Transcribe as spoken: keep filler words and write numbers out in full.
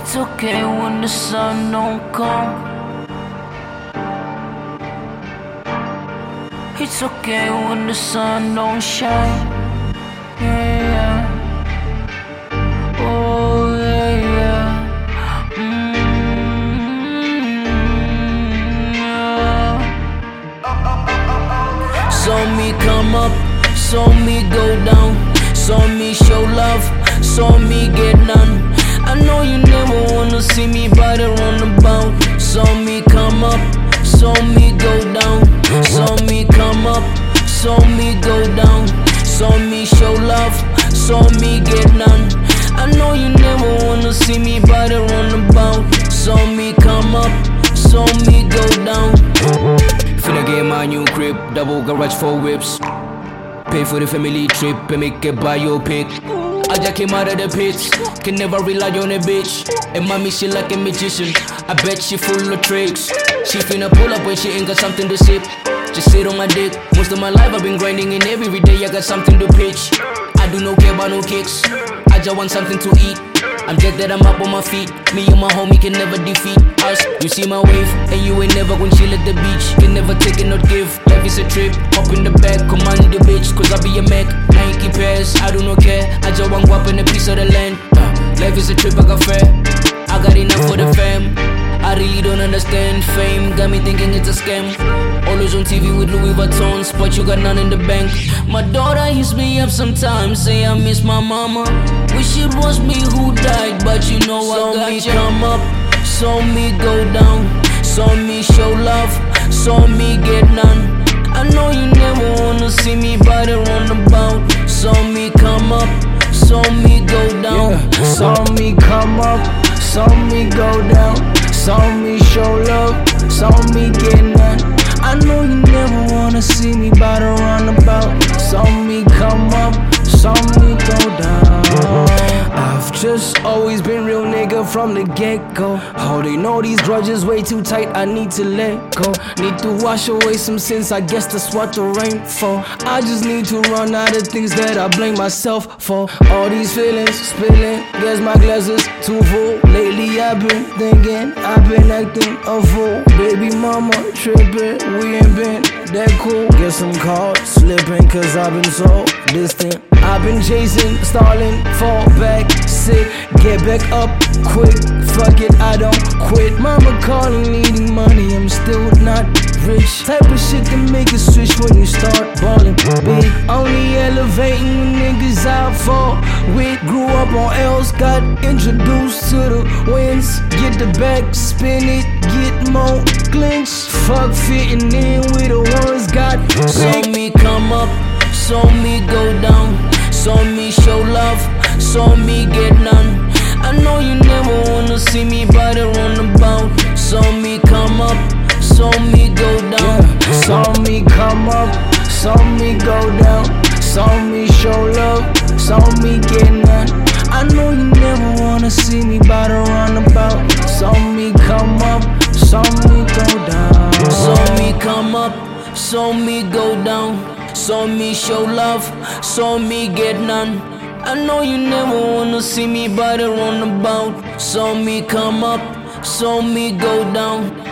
It's okay when the sun don't come. It's okay when the sun don't shine. Yeah, yeah. Oh, yeah, yeah. Mm, yeah. Saw me come up, saw me go down, saw me show love, saw me get none. I know you never wanna see me by the roundabout. Saw me come up, saw me go down, saw me come up, saw me go down, saw me show love, saw me get none. I know you never wanna see me by the roundabout. Saw me come up, saw me go down. Finna get my new crib, double garage, four whips. Pay for the family trip and make it biopic. I just came out of the pits, can never rely on a bitch. And mommy, she like a magician, I bet she full of tricks. She finna pull up when she ain't got something to sip. Just sit on my dick, most of my life I've been grinding, and every day I got something to pitch. I do no care about no kicks, I just want something to eat. I'm just that I'm up on my feet, me and my homie can never defeat us. You see my wave, and you ain't never gonna chill at the beach. Can never take it, not give, life is a trip. Hop in the back, command the bitch, cause I be a Mac. Nike pairs, I do not care, I just want guap in a piece of the land. uh, Life is a trip, I got fair, I got enough for the fam. I really don't understand fame, got me thinking it's a scam. Always on T V with Louis Vuittons, but you got none in the bank. My daughter hits me up sometimes, say I miss my mama. Wish it was me who died, but you know I got you. Saw me come up, saw me go down, saw me show love, saw me get none. I know you never wanna see me by the roundabout. Saw me come up, saw me go down, yeah. Saw me come up, saw me go down, saw me show love, saw me get none. I know you never wanna see me by the roundabout. Saw me come up, saw me go down. I've just always been real nigga from the get-go. Oh, they know these grudges way too tight, I need to let go. Need to wash away some sins, I guess that's what the rain for. I just need to run out of things that I blame myself for. All these feelings spilling, guess my glass is too full. Lately I've been thinking, I've been acting a fool. Baby mama tripping, we ain't been that cool. Guess I'm caught slipping cause I've been so distant. I've been chasing, stalling, fall back, sit, get back up quick. Fuck it, I don't quit. Mama calling, needing money, I'm still not rich. Type of shit to make a switch when you start balling big. Only elevating when niggas out for with. Grew up on L's, got introduced to the wins. Get the back, spin it, get more clinch. Fuck fitting in with the ones got. Saw me come up, saw me go down, saw me show love, saw me get none. I know you never wanna see me by the roundabout. Saw me come up, saw me go down, yeah. Saw me come up, saw me go down, saw me show love, saw me get none. I know you never wanna see me by the roundabout. Saw me come up, saw me go down. Saw me come up, saw me go down, saw me show love, saw me get none. I know you never wanna see me by the roundabout. Saw me come up, saw me go down.